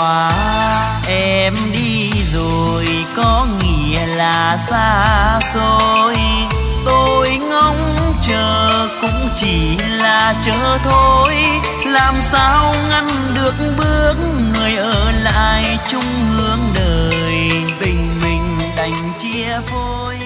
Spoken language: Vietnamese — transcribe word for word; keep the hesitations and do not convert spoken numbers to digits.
qua. Em đi rồi có nghĩa là xa xôi, tôi ngóng chờ cũng chỉ là chờ thôi. Làm sao ngăn được bước người ở lại chung hướng đời, tình mình đành chia phôi.